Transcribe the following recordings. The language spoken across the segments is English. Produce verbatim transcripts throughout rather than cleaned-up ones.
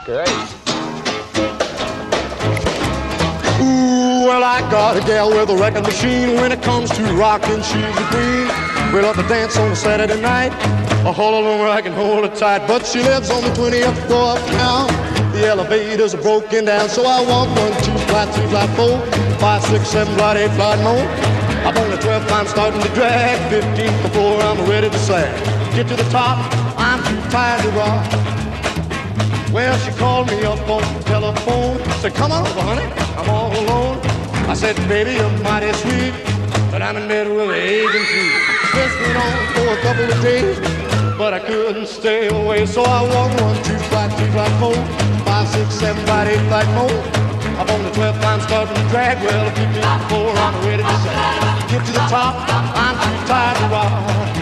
Great. Ooh, well, I got a gal with a record machine. When it comes to rockin', she's a queen. We love to dance on a Saturday night. A whole alone where I can hold her tight. But she lives on the twentieth floor uptown. The elevators are broken down, so I walk one, two, flat, three, flat, four, five, six, seven, flat, eight, flat, more. I'm on the twelfth, I'm starting to drag. Fifteenth before I'm ready to sag. Get to the top, I'm too tired to rock. Well, she called me up on the telephone. Said, come on, honey, I'm all alone. I said, baby, you're mighty sweet, but I'm in bed with an agency. This went on for a couple of days, but I couldn't stay away. So I walked one, two, flat, three, flat, four, five, six, seven, flat, eight, flat, more. Up on the twelfth, I'm starting to drag. Well, a few minutes before I'm ready to say, get to the top, I'm too tired to rock.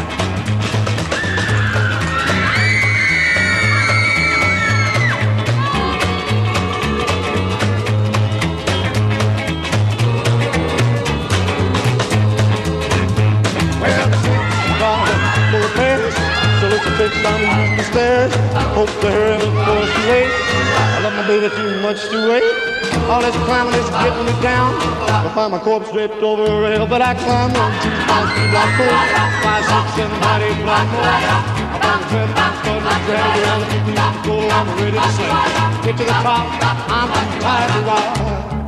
Fixed on using the stairs. Hope to hurry before it's too late. I love my baby too much to wait. All this climbing is getting me down. I find my corpse draped over a rail, but I climb one, two, five, three, block four, five, six, seven, eight, eight, block more. I'm on the trip, I'm starting to drag around the people go. I'm ready to sing. Get to the top, I'm too tired to rock.